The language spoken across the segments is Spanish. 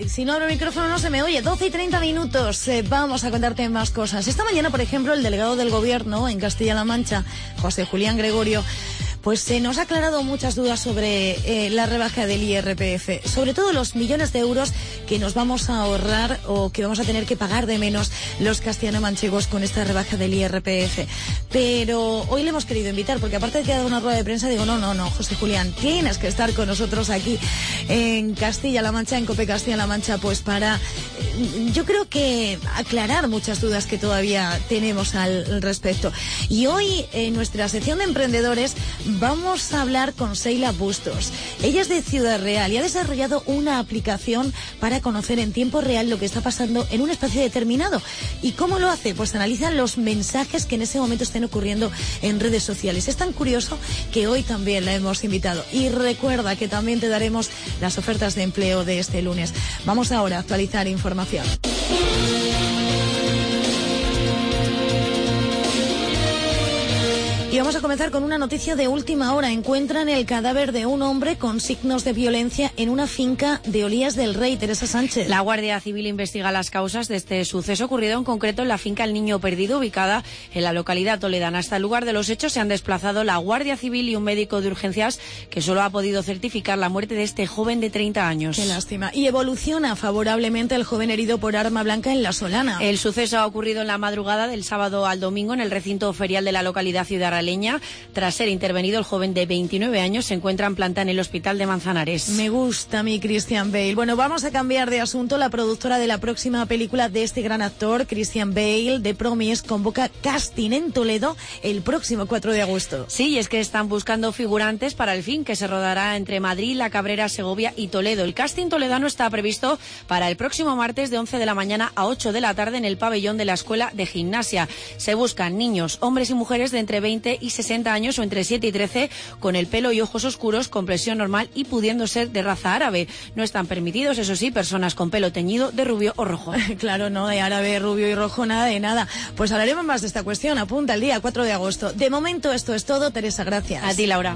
si no abro el micrófono no se me oye. 12:30. Vamos a contarte más cosas. Esta mañana, por ejemplo, el delegado del Gobierno en Castilla-La Mancha, José Julián Gregorio, pues se nos ha aclarado muchas dudas sobre la rebaja del IRPF, sobre todo los millones de euros que nos vamos a ahorrar o que vamos a tener que pagar de menos los castellano-manchegos con esta rebaja del IRPF. Pero hoy le hemos querido invitar, porque aparte de que ha dado una rueda de prensa, digo, no, José Julián, tienes que estar con nosotros aquí en Castilla-La Mancha, en COPE Castilla-La Mancha, pues para, yo creo que aclarar muchas dudas que todavía tenemos al respecto. Y hoy, en nuestra sección de emprendedores, vamos a hablar con Seila Bustos. Ella es de Ciudad Real y ha desarrollado una aplicación para conocer en tiempo real lo que está pasando en un espacio determinado. ¿Y cómo lo hace? Pues analiza los mensajes que en ese momento estén ocurriendo en redes sociales. Es tan curioso que hoy también la hemos invitado. Y recuerda que también te daremos las ofertas de empleo de este lunes. Vamos ahora a actualizar información. Y vamos a comenzar con una noticia de última hora. Encuentran el cadáver de un hombre con signos de violencia en una finca de Olías del Rey. Teresa Sánchez. La Guardia Civil investiga las causas de este suceso ocurrido en concreto en la finca El Niño Perdido, ubicada en la localidad toledana. Hasta el lugar de los hechos se han desplazado la Guardia Civil y un médico de urgencias que solo ha podido certificar la muerte de este joven de 30 años. Qué lástima. Y evoluciona favorablemente el joven herido por arma blanca en La Solana. El suceso ha ocurrido en la madrugada del sábado al domingo en el recinto ferial de la localidad ciudadana. Tras ser intervenido, el joven de 29 años se encuentra en planta en el hospital de Manzanares. Me gusta mi Christian Bale. Bueno, vamos a cambiar de asunto. La productora de la próxima película de este gran actor, Christian Bale, The Promise, convoca casting en Toledo el próximo 4 de agosto. Sí, y es que están buscando figurantes para el film que se rodará entre Madrid, La Cabrera, Segovia y Toledo. El casting toledano está previsto para el próximo martes de 11 de la mañana a 8 de la tarde en el pabellón de la Escuela de Gimnasia. Se buscan niños, hombres y mujeres de entre 20 y 60 años o entre 7 y 13 con el pelo y ojos oscuros, complexión normal y pudiendo ser de raza árabe. No están permitidos, eso sí, personas con pelo teñido de rubio o rojo. Claro, no, de árabe, rubio y rojo, nada de nada. Pues hablaremos más de esta cuestión. Apunta el día 4 de agosto. De momento esto es todo. Teresa, gracias. A ti, Laura.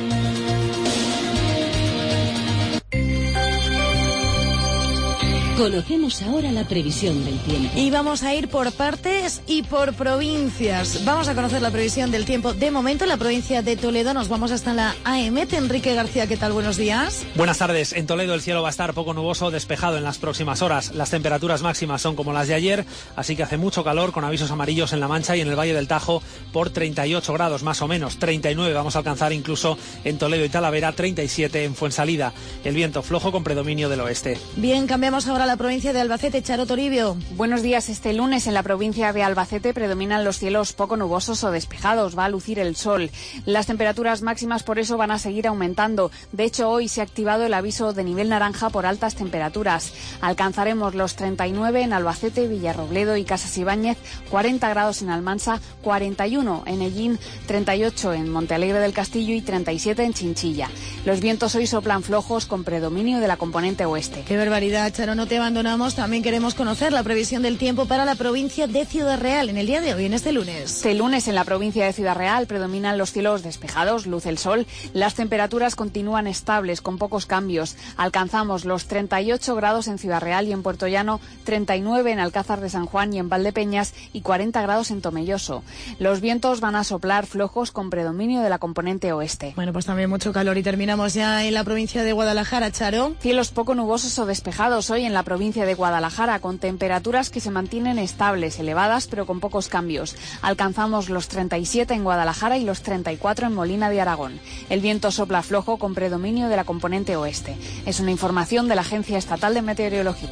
Conocemos ahora la previsión del tiempo. Y vamos a ir por partes y por provincias. Vamos a conocer la previsión del tiempo. De momento, en la provincia de Toledo nos vamos hasta la AEMET. Enrique García, ¿qué tal? Buenos días. Buenas tardes. En Toledo el cielo va a estar poco nuboso, despejado en las próximas horas. Las temperaturas máximas son como las de ayer, así que hace mucho calor, con avisos amarillos en La Mancha y en el Valle del Tajo por 38 grados más o menos. 39 vamos a alcanzar incluso en Toledo y Talavera, 37 en Fuensalida. El viento flojo con predominio del oeste. Bien, cambiamos ahora a la provincia de Albacete. Charo Toribio. Buenos días. Este lunes en la provincia de Albacete predominan los cielos poco nubosos o despejados. Va a lucir el sol. Las temperaturas máximas por eso van a seguir aumentando. De hecho, hoy se ha activado el aviso de nivel naranja por altas temperaturas. Alcanzaremos los 39 en Albacete, Villarrobledo y Casas Ibáñez, 40 grados en Almansa, 41 en Ellín, 38 en Montealegre del Castillo y 37 en Chinchilla. Los vientos hoy soplan flojos con predominio de la componente oeste. Qué barbaridad, Charo, no te abandonamos. También queremos conocer la previsión del tiempo para la provincia de Ciudad Real en el día de hoy, en este lunes. Este lunes en la provincia de Ciudad Real predominan los cielos despejados, luce el sol. Las temperaturas continúan estables, con pocos cambios. Alcanzamos los 38 grados en Ciudad Real y en Puerto Llano, 39 en Alcázar de San Juan y en Valdepeñas y 40 grados en Tomelloso. Los vientos van a soplar flojos con predominio de la componente oeste. Bueno, pues también mucho calor y terminamos ya en la provincia de Guadalajara, Charo. Cielos poco nubosos o despejados hoy en la provincia de Guadalajara, con temperaturas que se mantienen estables, elevadas, pero con pocos cambios. Alcanzamos los 37 en Guadalajara y los 34 en Molina de Aragón. El viento sopla flojo con predominio de la componente oeste. Es una información de la Agencia Estatal de Meteorología.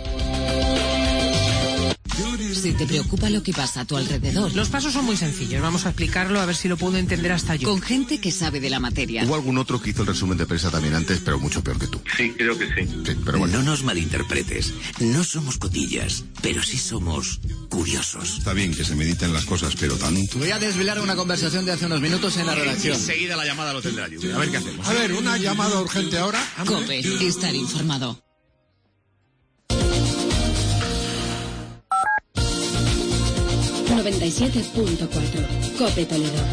Si te preocupa lo que pasa a tu alrededor. Los pasos son muy sencillos. Vamos a explicarlo a ver si lo puedo entender hasta yo. Con gente que sabe de la materia. Hubo algún otro que hizo el resumen de prensa también antes, pero mucho peor que tú. Sí, creo que sí. Sí, pero bueno. No nos malinterpretes. No somos cotillas, pero sí somos curiosos. Está bien que se mediten las cosas, pero tanto. Voy a desvelar una conversación de hace unos minutos en la redacción. Enseguida la llamada al hotel de la lluvia. A ver qué hacemos. A ver, una llamada urgente ahora. COPE, estar informado. ...97.4... COPE Toledo.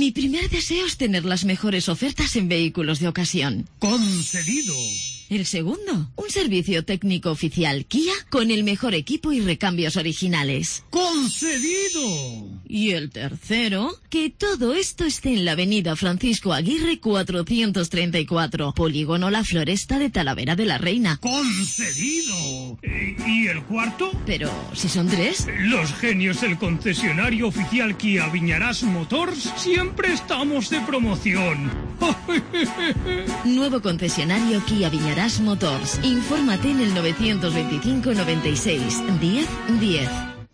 Mi primer deseo es tener las mejores ofertas en vehículos de ocasión. ¡Concedido! El segundo, un servicio técnico oficial Kia con el mejor equipo y recambios originales. ¡Concedido! Y el tercero, que todo esto esté en la avenida Francisco Aguirre 434, Polígono La Floresta de Talavera de la Reina. ¡Concedido! ¿Y el cuarto? Pero, ¿si son tres? Los genios del concesionario oficial Kia Viñarás Motors siempre estamos de promoción. Nuevo concesionario Kia Viñarás Motors. Infórmate en el 925 96 10 10.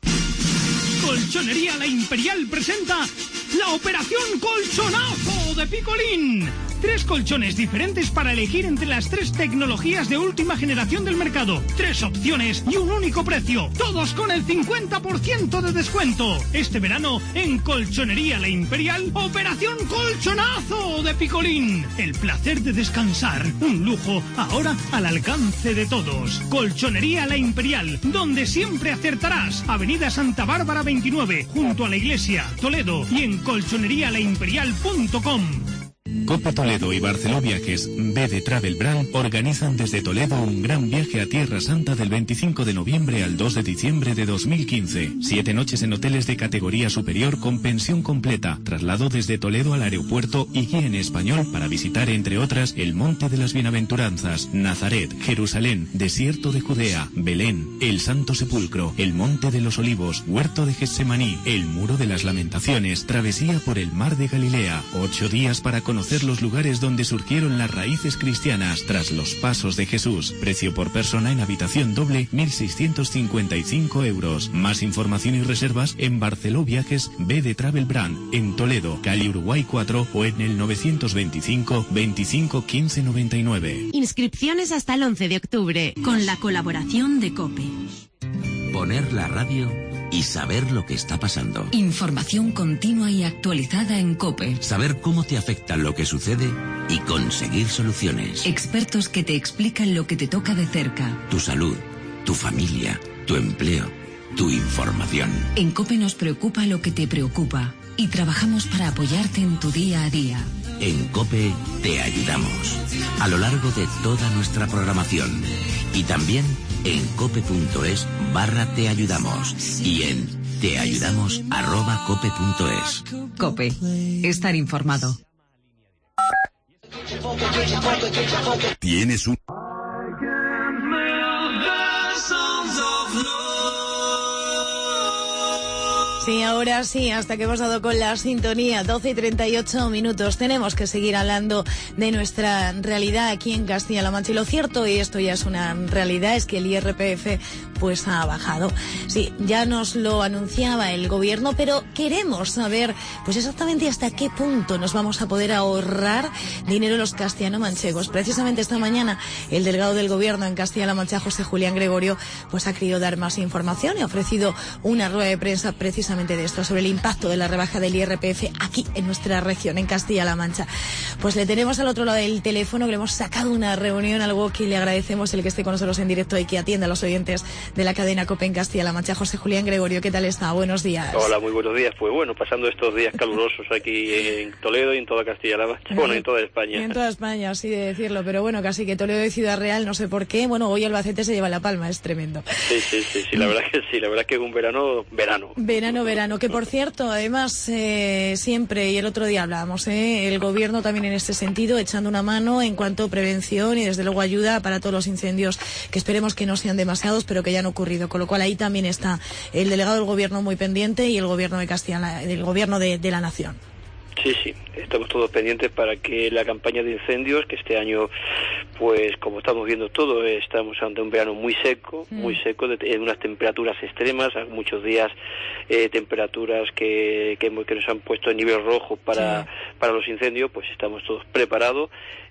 Colchonería La Imperial presenta la Operación Colchonazo de Picolín. 3 colchones diferentes para elegir entre las 3 tecnologías de última generación del mercado. 3 opciones y un único precio. Todos con el 50% de descuento. Este verano, en Colchonería La Imperial, Operación Colchonazo de Picolín. El placer de descansar. Un lujo ahora al alcance de todos. Colchonería La Imperial, donde siempre acertarás. Avenida Santa Bárbara 29, junto a la iglesia, Toledo, y en colchoneríalaimperial.com. Cope Toledo y Barceló Viajes B de Travel Brand organizan desde Toledo un gran viaje a Tierra Santa del 25 de noviembre al 2 de diciembre de 2015. 7 noches en hoteles de categoría superior con pensión completa, traslado desde Toledo al aeropuerto y guía en español para visitar, entre otras, el Monte de las Bienaventuranzas, Nazaret, Jerusalén, Desierto de Judea, Belén, el Santo Sepulcro, el Monte de los Olivos, Huerto de Getsemaní, el Muro de las Lamentaciones, travesía por el Mar de Galilea. 8 días para conocer los lugares donde surgieron las raíces cristianas tras los pasos de Jesús. Precio por persona en habitación doble 1.655 euros. Más información y reservas en Barceló Viajes B de Travel Brand, en Toledo, calle Uruguay 4 o en el 925 25 15 99. Inscripciones hasta el 11 de octubre con la colaboración de COPE. Poner la radio y saber lo que está pasando. Información continua y actualizada en COPE. Saber cómo te afecta lo que sucede y conseguir soluciones. Expertos que te explican lo que te toca de cerca. Tu salud, tu familia, tu empleo, tu información. En COPE nos preocupa lo que te preocupa y trabajamos para apoyarte en tu día a día. En COPE te ayudamos a lo largo de toda nuestra programación y también en cope.es/te ayudamos y en teayudamos@cope.es. COPE. Estar informado. Tienes un... Sí, ahora sí, hasta que hemos dado con la sintonía, 12 y 38 minutos. Tenemos que seguir hablando de nuestra realidad aquí en Castilla-La Mancha. Y lo cierto, y esto ya es una realidad, es que el IRPF pues ha bajado. Sí, ya nos lo anunciaba el gobierno, pero queremos saber pues exactamente hasta qué punto nos vamos a poder ahorrar dinero los castellano-manchegos. Precisamente esta mañana el delegado del gobierno en Castilla-La Mancha, José Julián Gregorio, pues ha querido dar más información y ha ofrecido una rueda de prensa precisamente de esto, sobre el impacto de la rebaja del IRPF aquí en nuestra región, en Castilla-La Mancha. Pues le tenemos al otro lado del teléfono, que le hemos sacado una reunión, algo que le agradecemos el que esté con nosotros en directo y que atienda a los oyentes de la cadena COPE en Castilla-La Mancha. José Julián Gregorio, ¿qué tal está? Buenos días. Hola, muy buenos días. Pues bueno, pasando estos días calurosos aquí en Toledo y en toda Castilla-La Mancha, bueno, en toda España. En toda España, así de decirlo, pero bueno, casi que Toledo y Ciudad Real, no sé por qué, bueno, hoy Albacete se lleva la palma, es tremendo. Sí, la verdad que sí, la verdad que es un verano. Verano, que por cierto, además, siempre, y el otro día hablábamos, el gobierno también en este sentido, echando una mano en cuanto a prevención y desde luego ayuda para todos los incendios, que esperemos que no sean demasiados, pero que ya han ocurrido, con lo cual ahí también está el delegado del gobierno muy pendiente y el gobierno de Castilla, el gobierno de la nación. Sí, estamos todos pendientes para que la campaña de incendios, que este año, pues como estamos viendo todo, estamos ante un verano muy seco, de unas temperaturas extremas, muchos días temperaturas que nos han puesto en nivel rojo para los incendios, pues estamos todos preparados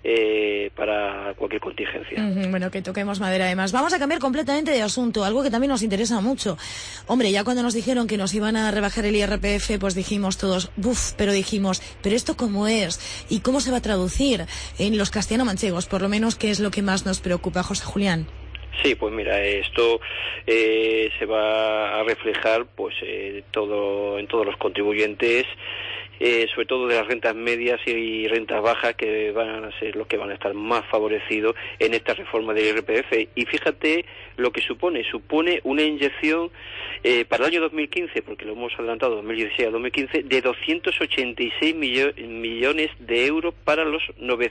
para cualquier contingencia. Bueno, que toquemos madera además. Vamos a cambiar completamente de asunto, algo que también nos interesa mucho. Hombre, ya cuando nos dijeron que nos iban a rebajar el IRPF, pues dijimos todos, pero ¿esto cómo es? ¿Y cómo se va a traducir en los castellano-manchegos? Por lo menos, ¿qué es lo que más nos preocupa, José Julián? Sí, pues mira, esto se va a reflejar pues en todos los contribuyentes sobre todo de las rentas medias y rentas bajas, que van a ser los que van a estar más favorecidos en esta reforma del IRPF. Y fíjate lo que supone una inyección para el año 2015, porque lo hemos adelantado 2016 a 2015, de 286 millones de euros para los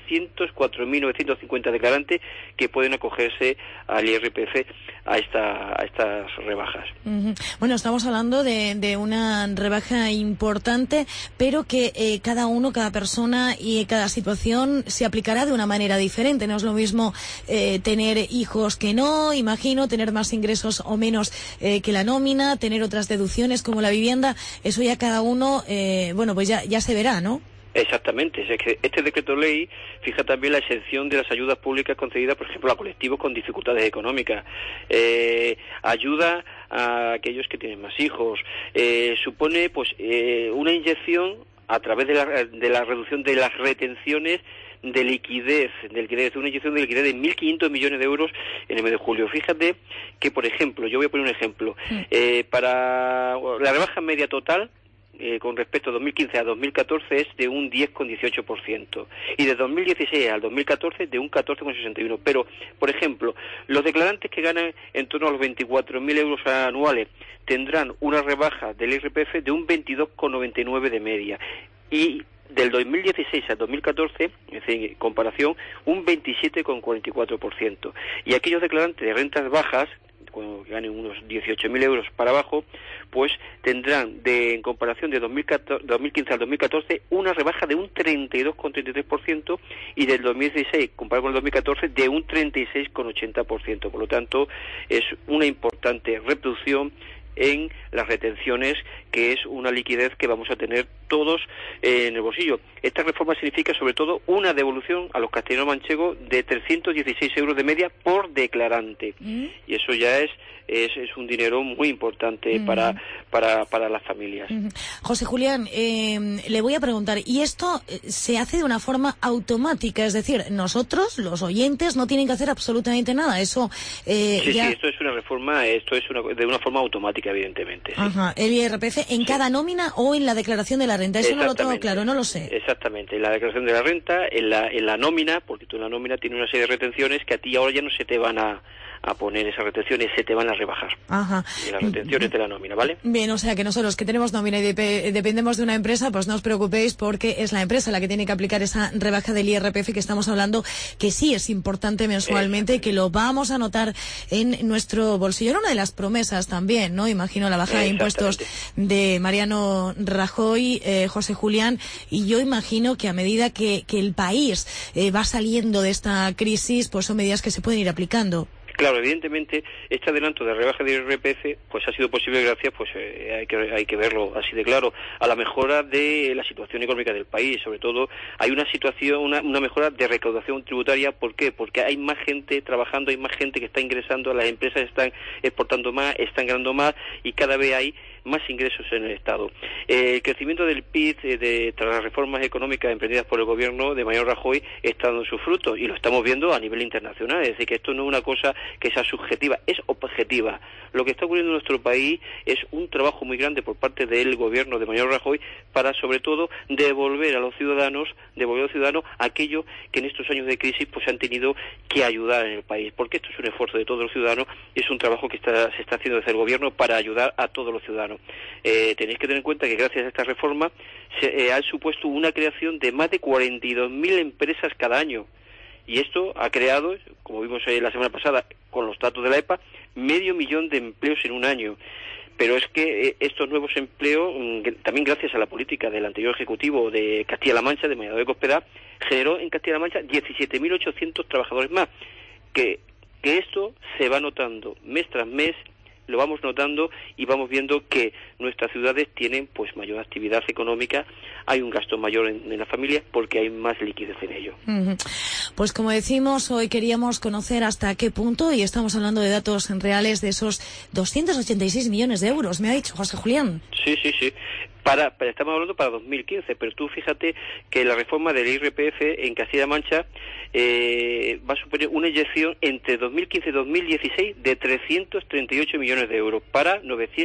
904.950 declarantes que pueden acogerse al IRPF a estas rebajas. Bueno, estamos hablando de una rebaja importante, pero que cada persona y cada situación se aplicará de una manera diferente. No es lo mismo tener hijos que no, imagino, tener más ingresos o menos que la nómina, tener otras deducciones como la vivienda. Eso ya cada uno, pues ya se verá, ¿no? Exactamente, es que este decreto ley fija también la exención de las ayudas públicas concedidas, por ejemplo, a colectivos con dificultades económicas, ayuda a aquellos que tienen más hijos, supone una inyección a través de la reducción de las retenciones de liquidez, una inyección de liquidez de 1.500 millones de euros en el mes de julio. Fíjate que, por ejemplo, yo voy a poner un ejemplo, para la rebaja media total, con respecto a 2015 a 2014 es de un 10,18%, y de 2016 al 2014 de un 14,61%. Pero, por ejemplo, los declarantes que ganan en torno a los 24.000 euros anuales tendrán una rebaja del IRPF de un 22,99% de media, y del 2016 al 2014, es decir, en comparación, un 27,44%. Y aquellos declarantes de rentas bajas, cuando ganen unos 18.000 euros para abajo, pues tendrán, en comparación de 2015 al 2014, una rebaja de un 32,33%, y del 2016, comparado con el 2014, de un 36,80%. Por lo tanto, es una importante reducción en las retenciones, que es una liquidez que vamos a tener todos en el bolsillo. Esta reforma significa sobre todo una devolución a los castellanos manchegos de 316 euros de media por declarante, y eso ya es un dinero muy importante para las familias. José Julián, le voy a preguntar, ¿y esto se hace de una forma automática? Es decir, nosotros, los oyentes, no tienen que hacer absolutamente nada. Eso sí, esto es una reforma, de una forma automática, evidentemente. Sí. Ajá. El IRPF en cada nómina o en la declaración de la renta. Eso no lo tengo claro, no lo sé. Exactamente, en la declaración de la renta, en la nómina, porque tú en la nómina tienes una serie de retenciones que a ti ahora ya no se te van a poner esas retenciones, se te van a rebajar. Ajá. Y las retenciones de la nómina, ¿vale? Bien, o sea que nosotros que tenemos nómina y dependemos de una empresa, pues no os preocupéis, porque es la empresa la que tiene que aplicar esa rebaja del IRPF que estamos hablando, que sí es importante mensualmente, que lo vamos a notar en nuestro bolsillo. Era una de las promesas también, ¿no? Imagino la baja de impuestos de Mariano Rajoy, José Julián, y yo imagino que a medida que el país va saliendo de esta crisis, pues son medidas que se pueden ir aplicando. Claro, evidentemente, este adelanto de rebaja de IRPF pues ha sido posible gracias, hay que verlo así de claro, a la mejora de la situación económica del país. Sobre todo, hay una mejora de recaudación tributaria. ¿Por qué? Porque hay más gente trabajando, hay más gente que está ingresando, las empresas están exportando más, están ganando más, y cada vez hay más ingresos en el Estado. El crecimiento del PIB tras las reformas económicas emprendidas por el gobierno de Mariano Rajoy está dando sus frutos, y lo estamos viendo a nivel internacional. Es decir, que esto no es una cosa que sea subjetiva, es objetiva. Lo que está ocurriendo en nuestro país es un trabajo muy grande por parte del gobierno de Mariano Rajoy para, sobre todo, devolver a los ciudadanos aquello que en estos años de crisis pues han tenido que ayudar en el país, porque esto es un esfuerzo de todos los ciudadanos y es un trabajo que se está haciendo desde el gobierno para ayudar a todos los ciudadanos. Tenéis que tener en cuenta que gracias a esta reforma se ha supuesto una creación de más de 42.000 empresas cada año, y esto ha creado, como vimos la semana pasada con los datos de la EPA, 500.000 de empleos en un año. Pero es que estos nuevos empleos, también gracias a la política del anterior Ejecutivo de Castilla-La Mancha, de Mariano de Cospedal, generó en Castilla-La Mancha 17.800 trabajadores más. Que esto se va notando mes tras mes, lo vamos notando, y vamos viendo que nuestras ciudades tienen pues mayor actividad económica, hay un gasto mayor en las familias porque hay más liquidez en ello. Pues como decimos, hoy queríamos conocer hasta qué punto, y estamos hablando de datos reales, de esos 286 millones de euros, me ha dicho José Julián. Sí. Estamos hablando para 2015, pero tú fíjate que la reforma del IRPF en Castilla-La Mancha va a suponer una inyección entre 2015 y 2016 de 338 millones de euros para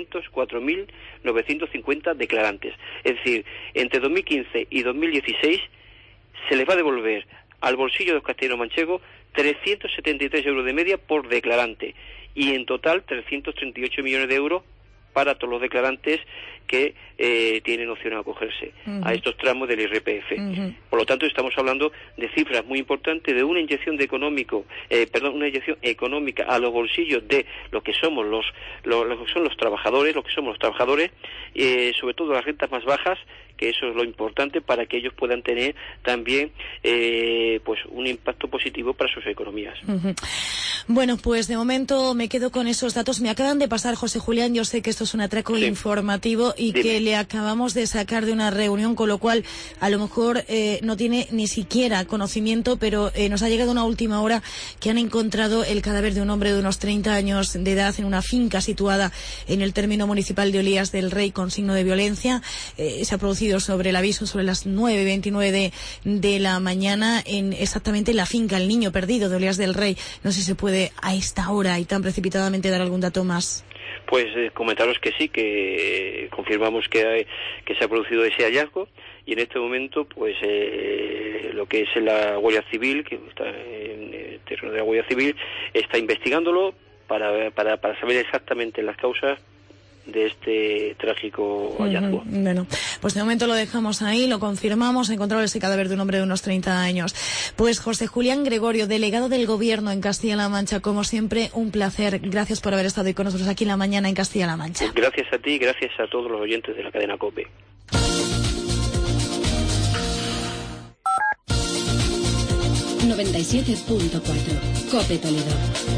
904.950 declarantes. Es decir, entre 2015 y 2016 se les va a devolver al bolsillo de los castellanos-manchegos 373 euros de media por declarante y en total 338 millones de euros para todos los declarantes que tienen opción a acogerse a estos tramos del IRPF. Por lo tanto, estamos hablando de cifras muy importantes, de una inyección una inyección económica a los bolsillos de lo que somos los trabajadores, sobre todo las rentas más bajas, que eso es lo importante para que ellos puedan tener también pues un impacto positivo para sus economías. Bueno, pues de momento me quedo con esos datos. Me acaban de pasar, José Julián, yo sé que esto es un atraco informativo y que le acabamos de sacar de una reunión, con lo cual a lo mejor no tiene ni siquiera conocimiento, pero nos ha llegado una última hora que han encontrado el cadáver de un hombre de unos 30 años de edad en una finca situada en el término municipal de Olías del Rey con signo de violencia. Se ha producido sobre el aviso sobre las 9:29 de la mañana exactamente en la finca El Niño Perdido de Olías del Rey. No sé si se puede a esta hora y tan precipitadamente dar algún dato más. Pues comentaros que sí, que confirmamos que se ha producido ese hallazgo y en este momento pues lo que es la Guardia Civil, que está en el terreno de la Guardia Civil, está investigándolo para saber exactamente las causas de este trágico hallazgo. Bueno, pues de momento lo dejamos ahí, lo confirmamos, encontrado ese cadáver de un hombre de unos 30 años. Pues José Julián Gregorio, delegado del Gobierno en Castilla-La Mancha, como siempre, un placer. Gracias por haber estado hoy con nosotros aquí en la mañana en Castilla-La Mancha. Gracias a ti, gracias a todos los oyentes de la cadena COPE. ...97.4 COPE Toledo.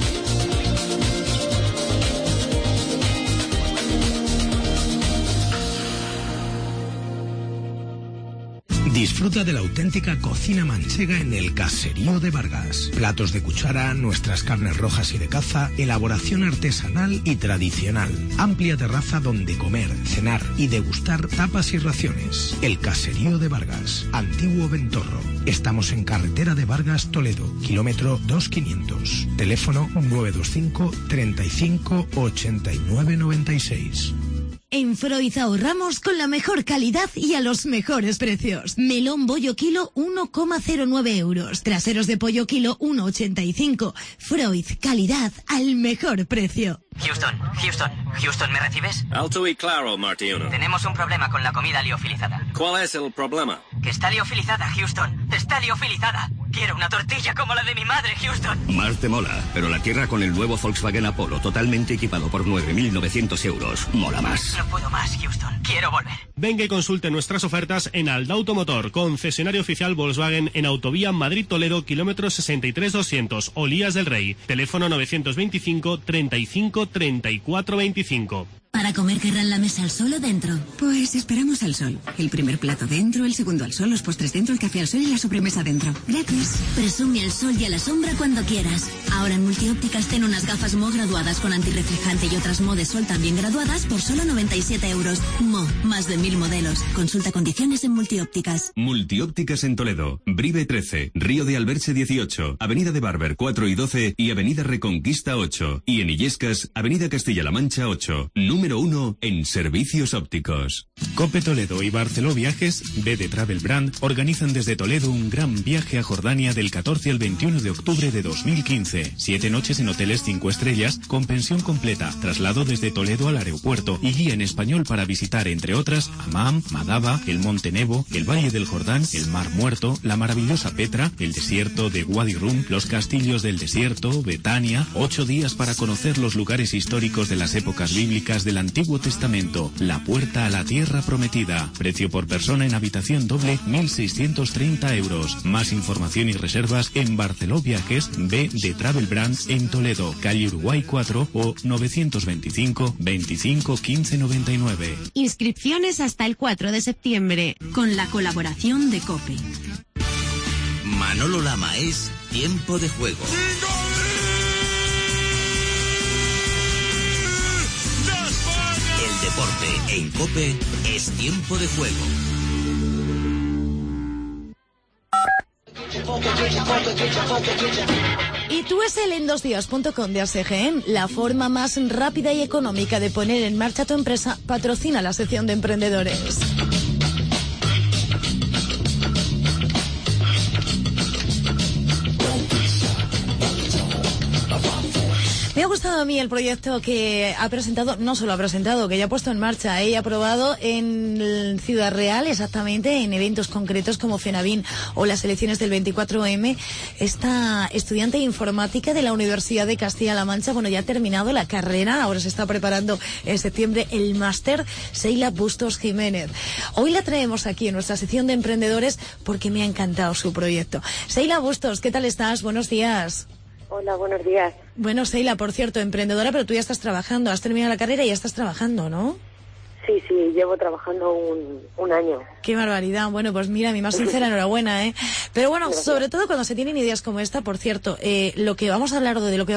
Disfruta de la auténtica cocina manchega en el Caserío de Vargas. Platos de cuchara, nuestras carnes rojas y de caza, elaboración artesanal y tradicional. Amplia terraza donde comer, cenar y degustar tapas y raciones. El Caserío de Vargas, Antiguo Ventorro. Estamos en carretera de Vargas, Toledo, kilómetro 2500. Teléfono 925 35 89 96. En Freud ahorramos con la mejor calidad y a los mejores precios. Melón bollo kilo 1,09 euros. Traseros de pollo kilo 1,85. Freud, calidad al mejor precio. Houston, ¿me recibes? Alto y claro, Martiuno. Tenemos un problema con la comida liofilizada. ¿Cuál es el problema? Que está liofilizada, Houston. Está liofilizada. Quiero una tortilla como la de mi madre, Houston. Más te mola, pero la tierra con el nuevo Volkswagen Apollo, totalmente equipado por 9.900 euros. Mola más. No puedo más, Houston. Quiero volver. Venga y consulte nuestras ofertas en Aldauto Motor, concesionario oficial Volkswagen en Autovía Madrid-Toledo, kilómetro 63-200, Olías del Rey. Teléfono 925 35 34 25. ¿Para comer querrán la mesa al sol o dentro? Pues esperamos al sol. El primer plato dentro, el segundo al sol, los postres dentro, el café al sol y la sobremesa dentro. Gratis. Presume al sol y a la sombra cuando quieras. Ahora en Multiópticas ten unas gafas Mo graduadas con antirreflejante y otras Mo de sol también graduadas por solo 97 euros. Mo, más de 1000 modelos. Consulta condiciones en Multiópticas. Multiópticas en Toledo, Brive 13, Río de Alberche 18, Avenida de Barber 4 y 12 y Avenida Reconquista 8. Y en Illescas, Avenida Castilla-La Mancha 8. Número 1 en servicios ópticos. COPE Toledo y Barceló Viajes, B de Travel Brand, organizan desde Toledo un gran viaje a Jordania del 14 al 21 de octubre de 2015. 7 noches en hoteles 5 estrellas, con pensión completa, traslado desde Toledo al aeropuerto y guía en español para visitar, entre otras, Amán, Madaba, el Monte Nebo, el Valle del Jordán, el Mar Muerto, la maravillosa Petra, el desierto de Wadi Rum, los castillos del desierto, Betania. 8 días para conocer los lugares históricos de las épocas bíblicas del Antiguo Testamento. La puerta a la tierra prometida. Precio por persona en habitación doble 1.630 euros. Más información y reservas en Barceló Viajes, B de Travel Brand en Toledo, calle Uruguay 4 o 925 25 15 99. Inscripciones hasta el 4 de septiembre. Con la colaboración de COPE. Manolo Lama es Tiempo de Juego. deporte en COPE es Tiempo de Juego. Y tú es el en 2días.com de ASEGEM, la forma más rápida y económica de poner en marcha tu empresa, patrocina la sección de emprendedores. Me ha gustado a mí el proyecto que ha presentado, no solo ha presentado, que ya ha puesto en marcha y ha aprobado en Ciudad Real, exactamente, en eventos concretos como FENAVIN o las elecciones del 24M. Esta estudiante de informática de la Universidad de Castilla-La Mancha, bueno, ya ha terminado la carrera, ahora se está preparando en septiembre el máster, Seila Bustos Jiménez. Hoy la traemos aquí en nuestra sección de emprendedores porque me ha encantado su proyecto. Seila Bustos, ¿qué tal estás? Buenos días. Hola, buenos días. Bueno, Seila, por cierto, emprendedora, pero tú ya estás trabajando, has terminado la carrera y ya estás trabajando, ¿no? Sí, llevo trabajando un año. Qué barbaridad. Bueno, pues mira, mi más sincera enhorabuena, ¿eh? Pero bueno, gracias. Sobre todo cuando se tienen ideas como esta, por cierto, lo que vamos a hablar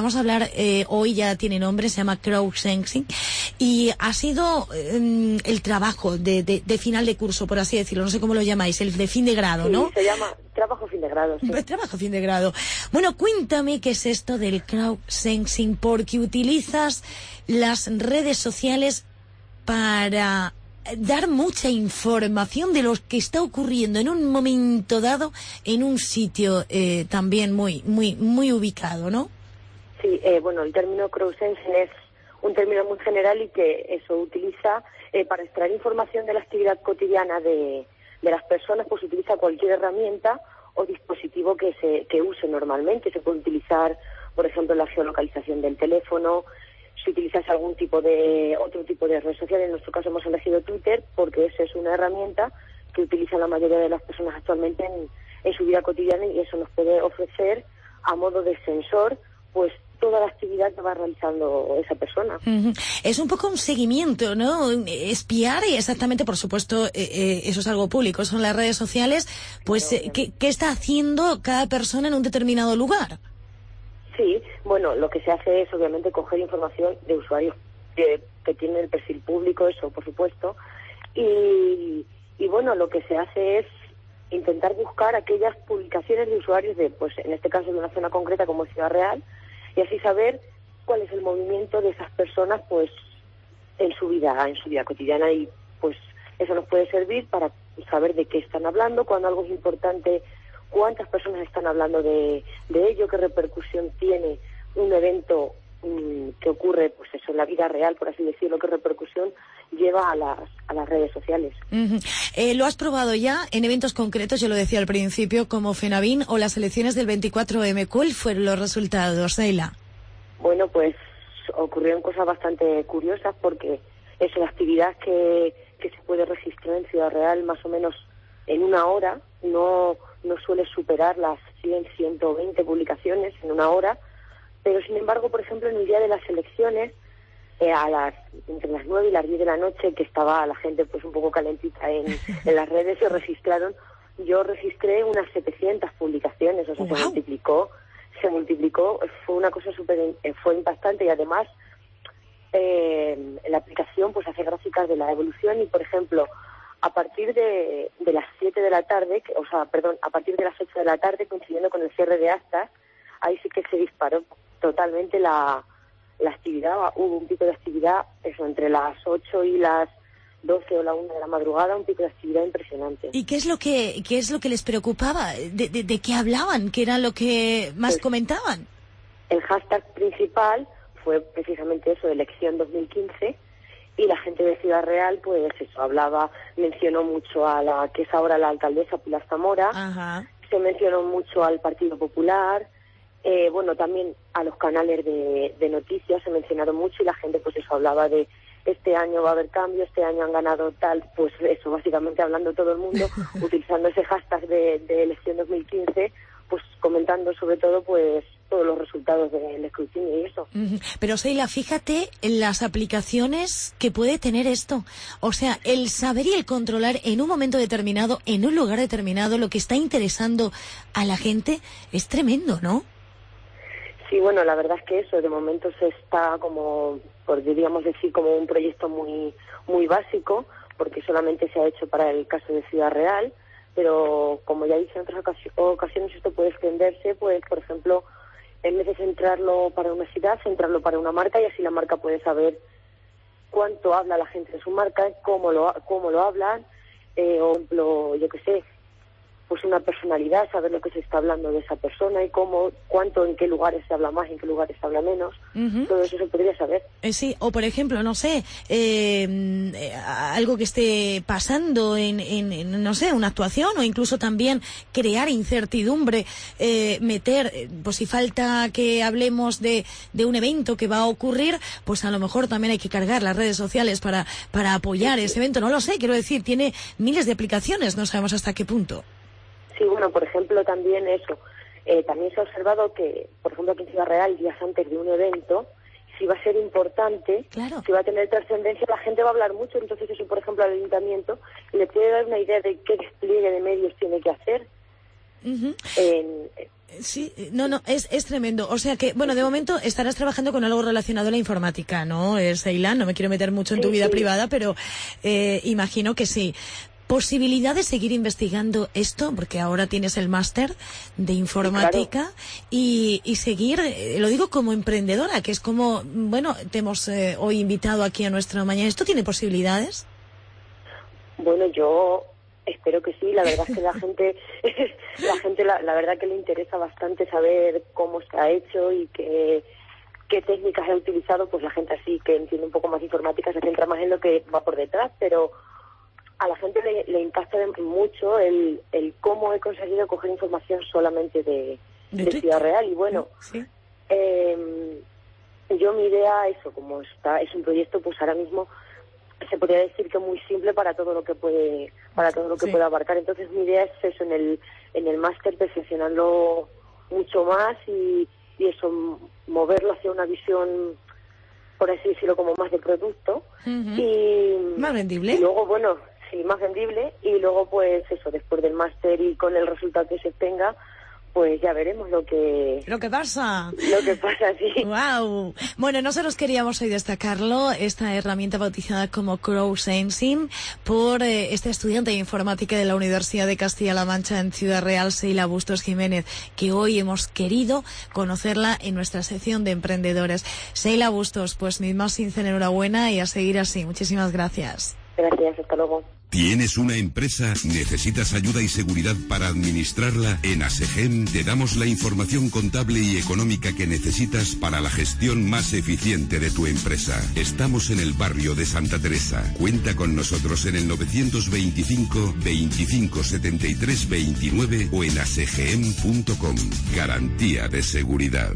hoy ya tiene nombre, se llama crowdsourcing, y ha sido el trabajo de final de curso, por así decirlo, no sé cómo lo llamáis, el de fin de grado, ¿no? Sí, se llama trabajo fin de grado, sí. Trabajo fin de grado. Bueno, cuéntame qué es esto del crowdsourcing, porque utilizas las redes sociales para dar mucha información de lo que está ocurriendo en un momento dado en un sitio también muy ubicado, ¿no? Sí, bueno, el término crowdsourcing es un término muy general y que eso utiliza para extraer información de la actividad cotidiana de las personas, pues utiliza cualquier herramienta o dispositivo que use normalmente. Se puede utilizar, por ejemplo, la geolocalización del teléfono. Si utilizas otro tipo de red social, en nuestro caso hemos elegido Twitter porque esa es una herramienta que utilizan la mayoría de las personas actualmente en su vida cotidiana, y eso nos puede ofrecer a modo de sensor pues toda la actividad que va realizando esa persona. Es un poco un seguimiento, ¿no? Espiar, y exactamente, por supuesto, eso es algo público, son las redes sociales, pues ¿qué está haciendo cada persona en un determinado lugar? Sí, bueno, lo que se hace es obviamente coger información de usuarios que tienen el perfil público, eso por supuesto, y bueno, lo que se hace es intentar buscar aquellas publicaciones de usuarios pues en este caso de una zona concreta como Ciudad Real, y así saber cuál es el movimiento de esas personas pues en su vida cotidiana, y pues eso nos puede servir para saber de qué están hablando, cuando algo es importante, cuántas personas están hablando de ello, qué repercusión tiene un evento que ocurre, pues eso, en la vida real, por así decirlo, qué repercusión lleva a las redes sociales. ¿Lo has probado ya en eventos concretos, yo lo decía al principio, como FENAVIN o las elecciones del 24M? ¿Cuáles fueron los resultados, Seila? Bueno, pues ocurrieron cosas bastante curiosas, porque es la actividad que se puede registrar en Ciudad Real más o menos en una hora, no suele superar las 120 publicaciones en una hora, pero sin embargo, por ejemplo, en el día de las elecciones, entre las 9 y las 10 de la noche, que estaba la gente pues un poco calentita en las redes, yo registré unas 700 publicaciones, o sea, ¡wow! se multiplicó, fue una cosa fue impactante, y además la aplicación pues hace gráficas de la evolución, y por ejemplo, a partir de las 7 de la tarde, a partir de las 8 de la tarde, coincidiendo con el cierre de actas, ahí sí que se disparó totalmente la actividad. Hubo un pico de actividad, eso, entre las 8 y las 12 o la 1 de la madrugada, un pico de actividad impresionante. ¿Y qué es lo que les preocupaba? ¿De qué hablaban? ¿Qué era lo que más comentaban? El hashtag principal fue precisamente eso, elección 2015, y la gente de Ciudad Real, pues eso, mencionó mucho a la que es ahora la alcaldesa Pilar Zamora. Ajá. Se mencionó mucho al Partido Popular, bueno, también a los canales de noticias se mencionaron mucho, y la gente pues eso hablaba de este año va a haber cambio, este año han ganado tal, pues eso, básicamente hablando todo el mundo, utilizando ese hashtag de elección 2015, pues comentando sobre todo pues todos los resultados del escrutinio y eso. Pero Seila, fíjate en las aplicaciones que puede tener esto. O sea, el saber y el controlar en un momento determinado, en un lugar determinado, lo que está interesando a la gente es tremendo, ¿no? Sí, bueno, la verdad es que eso, de momento se está como, podríamos decir, como un proyecto muy muy básico, porque solamente se ha hecho para el caso de Ciudad Real, pero como ya dije en otras ocasiones, esto puede extenderse, pues por ejemplo, en vez de centrarlo para una ciudad, centrarlo para una marca, y así la marca puede saber cuánto habla la gente de su marca, cómo lo hablan, o yo qué sé, pues una personalidad, saber lo que se está hablando de esa persona y cuánto, en qué lugares se habla más, en qué lugares se habla menos. Todo eso se podría saber. Sí, o por ejemplo, no sé, algo que esté pasando en no sé, una actuación, o incluso también crear incertidumbre, pues si falta que hablemos de un evento que va a ocurrir, pues a lo mejor también hay que cargar las redes sociales para apoyar ese evento. No lo sé, quiero decir, tiene miles de aplicaciones, no sabemos hasta qué punto. Sí, bueno, por ejemplo, también eso. También se ha observado que, por ejemplo, aquí en Ciudad Real, días antes de un evento, si va a ser importante, si va a tener trascendencia, la gente va a hablar mucho. Entonces eso, por ejemplo, al ayuntamiento le puede dar una idea de qué despliegue de medios tiene que hacer. Sí, es tremendo. O sea que, bueno, de momento estarás trabajando con algo relacionado a la informática, ¿no, Seilán? No me quiero meter mucho en tu vida privada, pero imagino que sí. ¿Posibilidad de seguir investigando esto? Porque ahora tienes el máster de informática, y seguir, lo digo como emprendedora, que es como, bueno, te hemos hoy invitado aquí a nuestro mañana. ¿Esto tiene posibilidades? Bueno, yo espero que sí. La verdad es que la gente la verdad que le interesa bastante saber cómo se ha hecho y qué técnicas ha utilizado. Pues la gente así que entiende un poco más de informática se centra más en lo que va por detrás, pero a la gente le impacta mucho el cómo he conseguido coger información solamente de Ciudad Real. Y bueno, yo mi idea, eso, como es un proyecto, pues ahora mismo se podría decir que muy simple para todo lo que puede abarcar. Entonces mi idea es eso, en el máster perfeccionarlo mucho más y eso, moverlo hacia una visión, por así decirlo, como más de producto. Y más vendible. Y luego, bueno, sí, más vendible. Y luego, pues eso, después del máster y con el resultado que se tenga, pues ya veremos lo que pasa. Lo que pasa, sí. Wow. Bueno, nosotros queríamos hoy destacarlo, esta herramienta bautizada como Crowdsensing por esta estudiante de informática de la Universidad de Castilla-La Mancha en Ciudad Real, Seila Bustos Jiménez, que hoy hemos querido conocerla en nuestra sección de emprendedores. Seila Bustos, pues mi más sincera enhorabuena y a seguir así. Muchísimas gracias. Gracias, hasta luego. ¿Tienes una empresa? ¿Necesitas ayuda y seguridad para administrarla? En ASEGEM te damos la información contable y económica que necesitas para la gestión más eficiente de tu empresa. Estamos en el barrio de Santa Teresa. Cuenta con nosotros en el 925 25 73 29 o en asegem.com. Garantía de seguridad.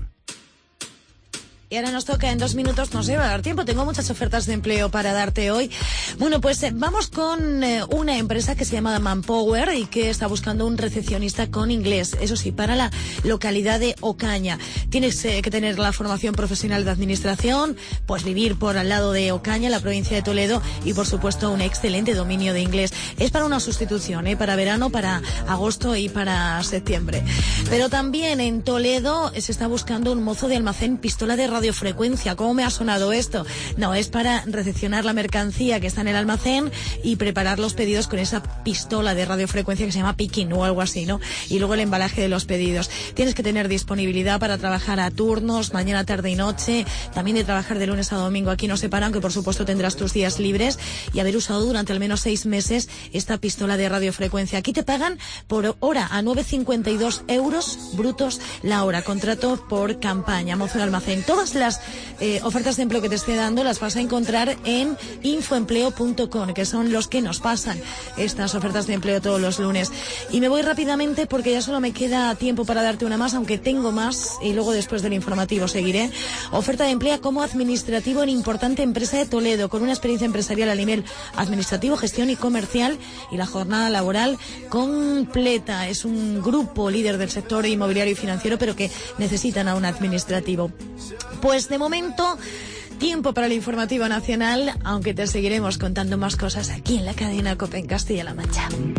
Y ahora nos toca en 2 minutos, no sé, va a dar tiempo, tengo muchas ofertas de empleo para darte hoy. Bueno, pues vamos con una empresa que se llama Manpower y que está buscando un recepcionista con inglés, eso sí, para la localidad de Ocaña. Tienes que tener la formación profesional de administración, pues vivir por al lado de Ocaña, la provincia de Toledo, y por supuesto un excelente dominio de inglés. Es para una sustitución, para verano, para agosto y para septiembre. Pero también en Toledo se está buscando un mozo de almacén pistola de radiofrecuencia. ¿Cómo me ha sonado esto? No, es para recepcionar la mercancía que está en el almacén y preparar los pedidos con esa pistola de radiofrecuencia que se llama picking o algo así, ¿no? Y luego el embalaje de los pedidos. Tienes que tener disponibilidad para trabajar a turnos, mañana, tarde y noche, también de trabajar de lunes a domingo. Aquí no se paran, que por supuesto tendrás tus días libres, y haber usado durante al menos 6 meses esta pistola de radiofrecuencia. Aquí te pagan por hora a 9,52 euros brutos la hora. Contrato por campaña, mozo de almacén. Todas las ofertas de empleo que te esté dando las vas a encontrar en infoempleo.com, que son los que nos pasan estas ofertas de empleo todos los lunes. Y me voy rápidamente porque ya solo me queda tiempo para darte una más, aunque tengo más, y luego después del informativo seguiré. Oferta de empleo como administrativo en importante empresa de Toledo, con una experiencia empresarial a nivel administrativo, gestión y comercial, y la jornada laboral completa. Es un grupo líder del sector inmobiliario y financiero, pero que necesitan a un administrativo. Pues de momento, tiempo para el informativo nacional, aunque te seguiremos contando más cosas aquí en la cadena COPE en Castilla-La Mancha.